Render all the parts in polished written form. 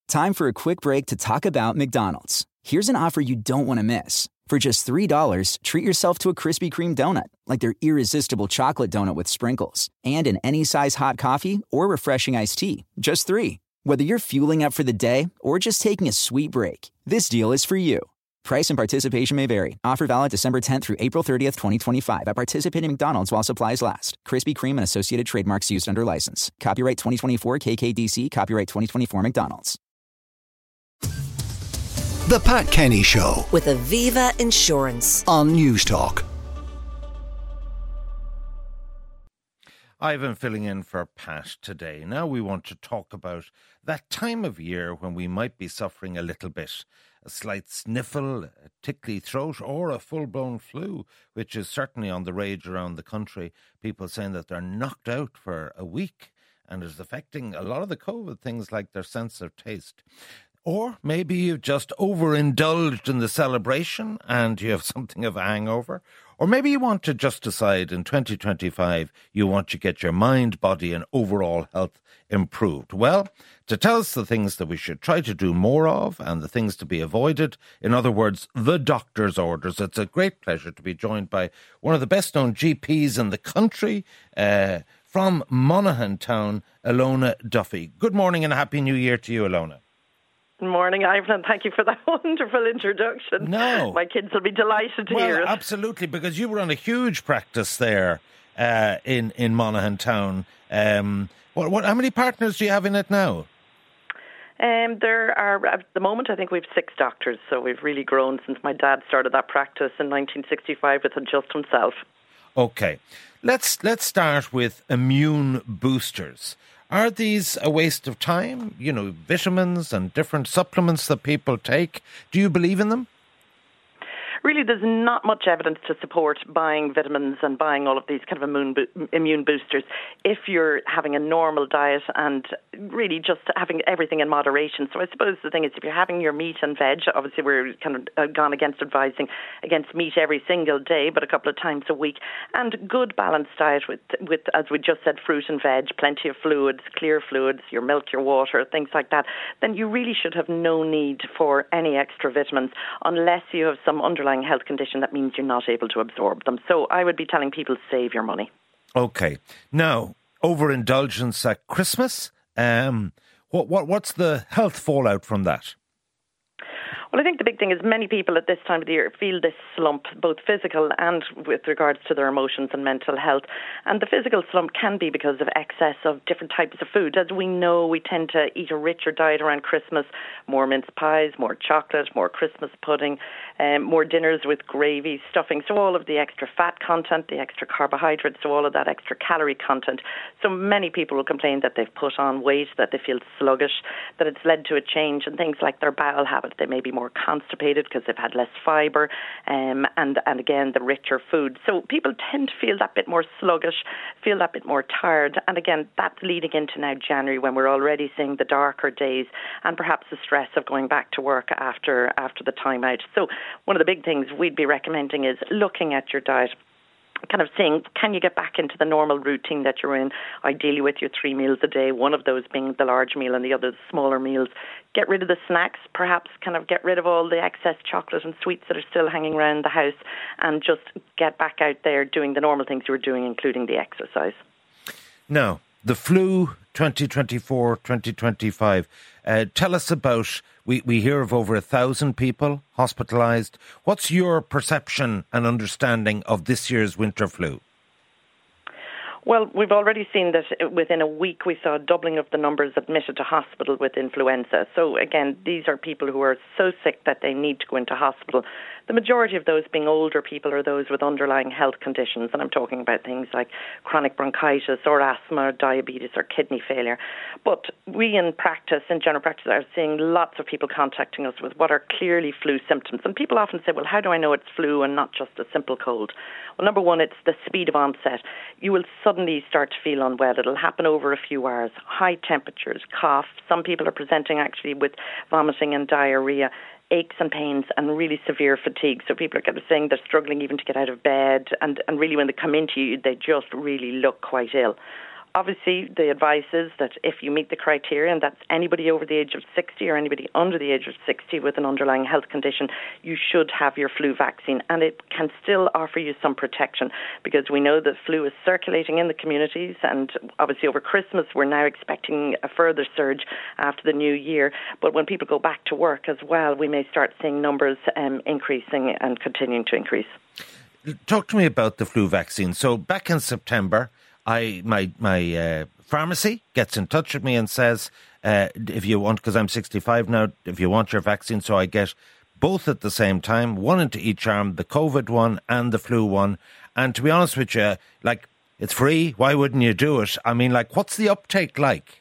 Time for a quick break to talk about McDonald's. Here's an offer you don't want to miss. For just $3, treat yourself to a Krispy Kreme donut, like their irresistible chocolate donut with sprinkles, and an any size hot coffee or refreshing iced tea. Just $3. Whether you're fueling up for the day or just taking a sweet break, this deal is for you. Price and participation may vary. Offer valid December 10th through April 30th, 2025 at participating McDonald's while supplies last. Krispy Kreme and associated trademarks used under license. Copyright 2024 KKDC. Copyright 2024 McDonald's. The Pat Kenny Show with Aviva Insurance on News Talk. Ivan filling in for Pat today. Now we want to talk about that time of year when we might be suffering a little bit. A slight sniffle, a tickly throat, or a full-blown flu, which is certainly on the rage around the country. People saying that they're knocked out for a week and is affecting a lot of the COVID things like their sense of taste. Or maybe you've just overindulged in the celebration and you have something of a hangover. Or maybe you want to just decide in 2025 you want to get your mind, body and overall health improved. Well, to tell us the things that we should try to do more of and the things to be avoided, in other words, the doctor's orders, it's a great pleasure to be joined by one of the best-known GPs in the country, from Monaghan Town, Ilona Duffy. Good morning and a Happy New Year to you, Ilona. Good morning, Ivan, and thank you for that wonderful introduction. No. My kids will be delighted to hear it. Absolutely, because you run a huge practice there in Monaghan Town. How many partners do you have in it now? There are, at the moment, I think we have 6 doctors, so we've really grown since my dad started that practice in 1965 with just himself. Okay, let's start with immune boosters. Are these a waste of time? You know, vitamins and different supplements that people take. Do you believe in them? Really, there's not much evidence to support buying vitamins and buying all of these kind of immune boosters if you're having a normal diet and really just having everything in moderation. So I suppose the thing is, if you're having your meat and veg, obviously we're kind of gone against advising against meat every single day, but a couple of times a week, and good balanced diet with as we just said, fruit and veg, plenty of fluids, clear fluids, your milk, your water, things like that, then you really should have no need for any extra vitamins unless you have some underlying health condition that means you're not able to absorb them. So I would be telling people save your money. Okay. Now, overindulgence at Christmas, what's the health fallout from that? Well, I think the big thing is many people at this time of the year feel this slump, both physical and with regards to their emotions and mental health. And the physical slump can be because of excess of different types of food. As we know, we tend to eat a richer diet around Christmas, more mince pies, more chocolate, more Christmas pudding, more dinners with gravy, stuffing. So all of the extra fat content, the extra carbohydrates, so all of that extra calorie content. So many people will complain that they've put on weight, that they feel sluggish, that it's led to a change in things like their bowel habit. They may be more constipated because they've had less fibre and again the richer food. So people tend to feel that bit more sluggish, feel that bit more tired, and again that's leading into now January when we're already seeing the darker days and perhaps the stress of going back to work after the time out. So one of the big things we'd be recommending is looking at your diet, kind of saying, can you get back into the normal routine that you're in, ideally with your 3 meals a day, one of those being the large meal and the other the smaller meals. Get rid of the snacks, perhaps kind of get rid of all the excess chocolate and sweets that are still hanging around the house and just get back out there doing the normal things you were doing, including the exercise. Now, the flu 2024-2025, tell us about, we hear of over 1,000 people hospitalised. What's your perception and understanding of this year's winter flu? Well, we've already seen that within a week we saw a doubling of the numbers admitted to hospital with influenza. So again, these are people who are so sick that they need to go into hospital. The majority of those being older people or those with underlying health conditions, and I'm talking about things like chronic bronchitis or asthma or diabetes or kidney failure. But we in general practice, are seeing lots of people contacting us with what are clearly flu symptoms. And people often say, well, how do I know it's flu and not just a simple cold? Well, number one, it's the speed of onset. You will suddenly start to feel unwell. It'll happen over a few hours. High temperatures, cough. Some people are presenting actually with vomiting and diarrhea, aches and pains, and really severe fatigue. So people are kind of saying they're struggling even to get out of bed, and really when they come into you, they just really look quite ill. obviously, the advice is that if you meet the criteria, and that's anybody over the age of 60 or anybody under the age of 60 with an underlying health condition, you should have your flu vaccine. And it can still offer you some protection, because we know that flu is circulating in the communities, and obviously over Christmas we're now expecting a further surge after the new year. But when people go back to work as well, we may start seeing numbers increasing and continuing to increase. Talk to me about the flu vaccine. So back in September, my pharmacy gets in touch with me and says, if you want, because I'm 65 now, if you want your vaccine, so I get both at the same time, one into each arm, the COVID one and the flu one. And to be honest with you, like, it's free. Why wouldn't you do it? I mean, like, what's the uptake like?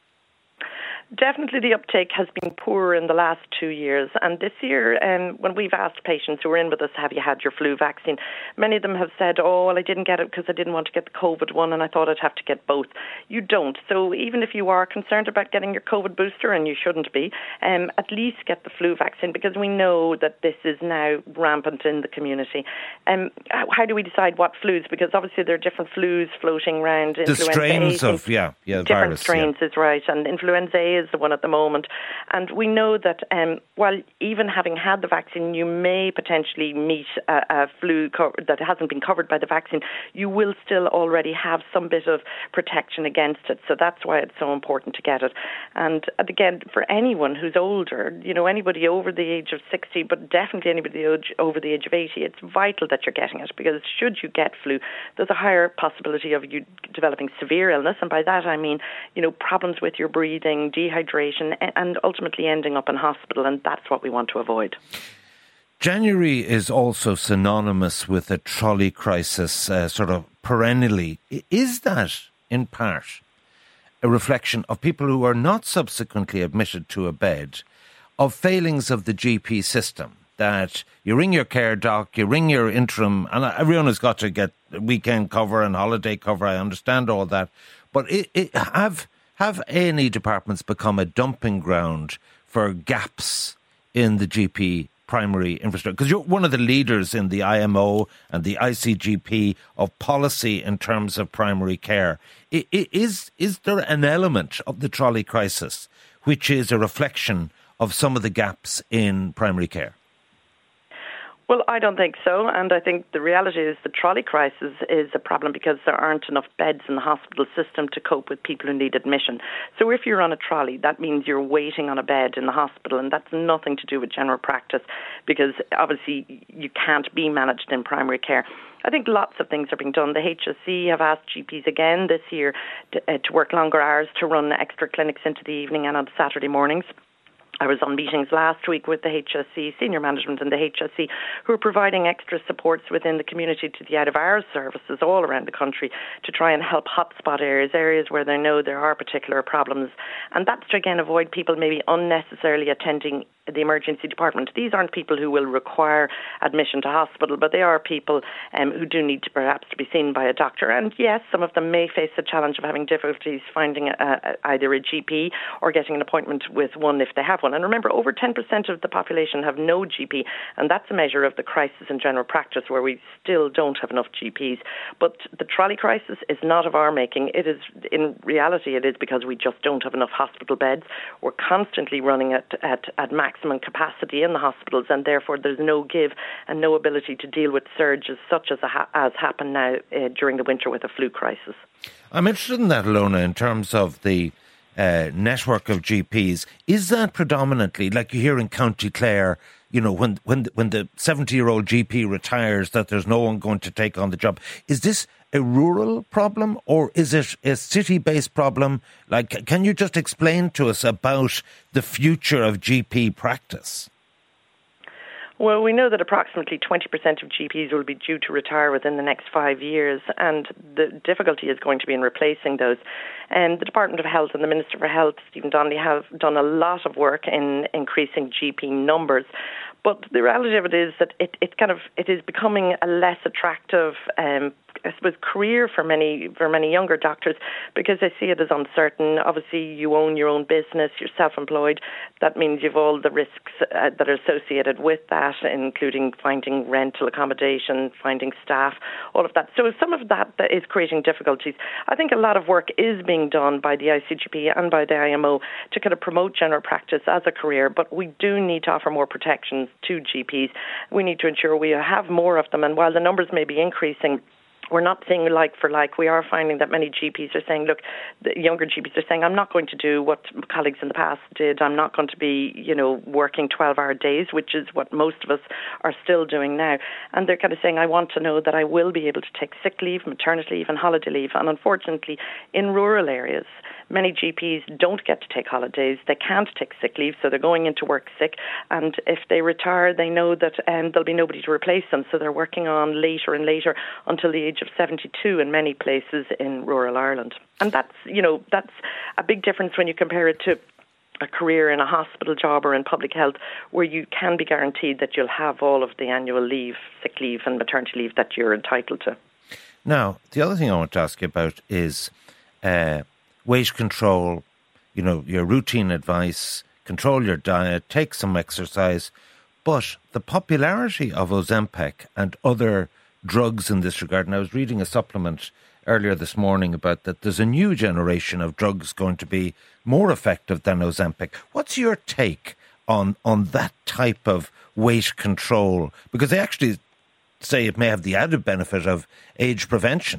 Definitely the uptake has been poor in the last 2 years. And this year, when we've asked patients who are in with us, have you had your flu vaccine? Many of them have said, oh, well, I didn't get it because I didn't want to get the COVID one and I thought I'd have to get both. You don't. So even if you are concerned about getting your COVID booster, and you shouldn't be, at least get the flu vaccine, because we know that this is now rampant in the community. How do we decide what flus? Because obviously there are different flus floating around. The strains of, different virus, strains is right. And influenza A is the one at the moment. And we know that while even having had the vaccine, you may potentially meet a flu that hasn't been covered by the vaccine, you will still already have some bit of protection against it. So that's why it's so important to get it. And again, for anyone who's older, anybody over the age of 60, but definitely anybody over the age of 80, it's vital that you're getting it, because should you get flu, there's a higher possibility of you developing severe illness. And by that I mean, problems with your breathing, dehydration, and ultimately ending up in hospital, and that's what we want to avoid. January is also synonymous with a trolley crisis, sort of perennially. Is that, in part, a reflection of people who are not subsequently admitted to a bed, of failings of the GP system? That you ring your care doc, you ring your interim, and everyone has got to get weekend cover and holiday cover, I understand all that, but have A&E departments become a dumping ground for gaps in the GP primary infrastructure? Because you're one of the leaders in the IMO and the ICGP of policy in terms of primary care. Is there an element of the trolley crisis which is a reflection of some of the gaps in primary care? Well, I don't think so. And I think the reality is the trolley crisis is a problem because there aren't enough beds in the hospital system to cope with people who need admission. So if you're on a trolley, that means you're waiting on a bed in the hospital, and that's nothing to do with general practice, because obviously you can't be managed in primary care. I think lots of things are being done. The HSE have asked GPs again this year to work longer hours, to run extra clinics into the evening and on Saturday mornings. I was on meetings last week with the HSE, senior management and the HSE, who are providing extra supports within the community to the out-of-hours services all around the country to try and help hotspot areas where they know there are particular problems. And that's to, again, avoid people maybe unnecessarily attending the emergency department. These aren't people who will require admission to hospital, but they are people who do need to perhaps to be seen by a doctor. And yes, some of them may face the challenge of having difficulties finding either a GP or getting an appointment with one if they have one. And remember, over 10% of the population have no GP, and that's a measure of the crisis in general practice, where we still don't have enough GPs. But the trolley crisis is not of our making. It is, in reality, it is because we just don't have enough hospital beds. We're constantly running at maximum capacity in the hospitals, and therefore there's no give and no ability to deal with surges such as happened now during the winter with a flu crisis. I'm interested in that, Ilona, in terms of the network of GPs. Is that predominantly, like you hear in County Clare, when the 70-year-old GP retires, that there's no one going to take on the job? Is this a rural problem, or is it a city-based problem? Like, can you just explain to us about the future of GP practice? Well, we know that approximately 20% of GPs will be due to retire within the next 5 years, and the difficulty is going to be in replacing those. And the Department of Health and the Minister for Health, Stephen Donnelly, have done a lot of work in increasing GP numbers. But the reality of it is that it is becoming a less attractive I suppose, career for many younger doctors, because they see it as uncertain. Obviously, you own your own business, you're self-employed. That means you've all the risks that are associated with that, including finding rental accommodation, finding staff, all of that. So some of that is creating difficulties. I think a lot of work is being done by the ICGP and by the IMO to kind of promote general practice as a career, but we do need to offer more protections to GPs. We need to ensure we have more of them, and while the numbers may be increasing, we're not seeing like for like. We are finding that many GPs are saying, look, the younger GPs are saying, I'm not going to do what colleagues in the past did. I'm not going to be, working 12-hour days, which is what most of us are still doing now. And they're kind of saying, I want to know that I will be able to take sick leave, maternity leave and holiday leave. And unfortunately, in rural areas, many GPs don't get to take holidays. They can't take sick leave, so they're going into work sick. And if they retire, they know that there'll be nobody to replace them. So they're working on later and later until the age of 72 in many places in rural Ireland. And that's a big difference when you compare it to a career in a hospital job or in public health, where you can be guaranteed that you'll have all of the annual leave, sick leave and maternity leave that you're entitled to. Now, the other thing I want to ask you about is weight control, your routine advice, control your diet, take some exercise. But the popularity of Ozempic and other drugs in this regard, and I was reading a supplement earlier this morning about that there's a new generation of drugs going to be more effective than Ozempic. What's your take on that type of weight control? Because they actually say it may have the added benefit of age prevention.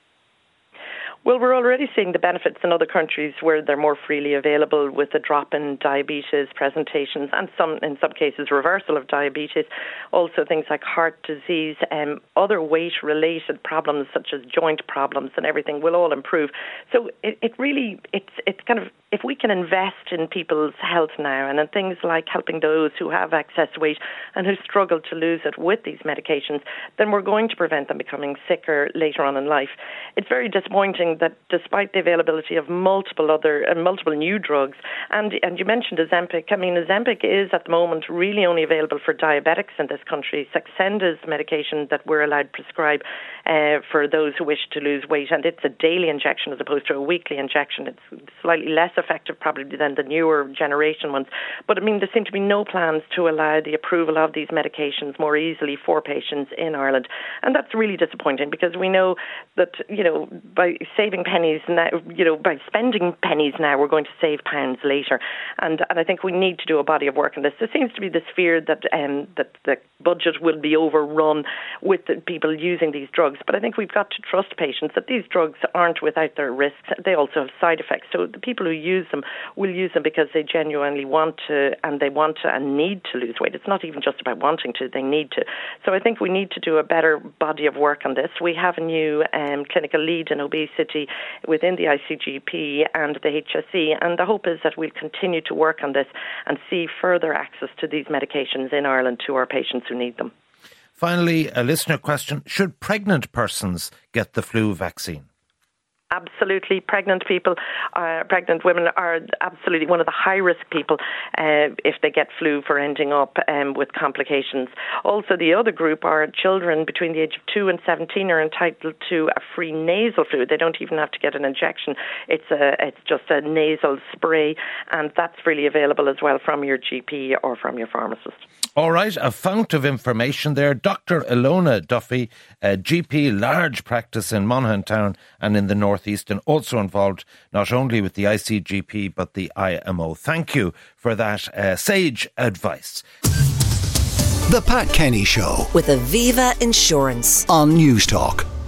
Well, we're already seeing the benefits in other countries where they're more freely available, with a drop in diabetes presentations and in some cases reversal of diabetes. Also things like heart disease, other weight-related problems such as joint problems and everything will all improve. So it's kind of, if we can invest in people's health now and in things like helping those who have excess weight and who struggle to lose it with these medications, then we're going to prevent them becoming sicker later on in life. It's very disappointing that despite the availability of multiple new drugs, and you mentioned Ozempic. I mean, Ozempic is at the moment really only available for diabetics in this country. Saxenda is medication that we're allowed to prescribe for those who wish to lose weight, and it's a daily injection as opposed to a weekly injection. It's slightly less effective probably than the newer generation ones. But I mean, there seem to be no plans to allow the approval of these medications more easily for patients in Ireland, and that's really disappointing, because we know that by saving pennies now, by spending pennies now, we're going to save pounds later. And I think we need to do a body of work on this. There seems to be this fear that the budget will be overrun with the people using these drugs. But I think we've got to trust patients that these drugs aren't without their risks. They also have side effects. So the people who use them will use them because they genuinely want to and need to lose weight. It's not even just about wanting to, they need to. So I think we need to do a better body of work on this. We have a new clinical lead in obesity within the ICGP and the HSE, and the hope is that we'll continue to work on this and see further access to these medications in Ireland to our patients who need them. Finally, a listener question: should pregnant persons get the flu vaccine? Absolutely. Pregnant women are absolutely one of the high-risk people if they get flu for ending up with complications. Also, the other group are children between the age of 2 and 17 are entitled to a free nasal flu. They don't even have to get an injection. It's just a nasal spray, and that's freely available as well from your GP or from your pharmacist. All right, a fount of information there. Dr. Ilona Duffy, a GP, large practice in Monaghan Town and in the Northeast, and also involved not only with the ICGP but the IMO. Thank you for that sage advice. The Pat Kenny Show with Aviva Insurance on News Talk.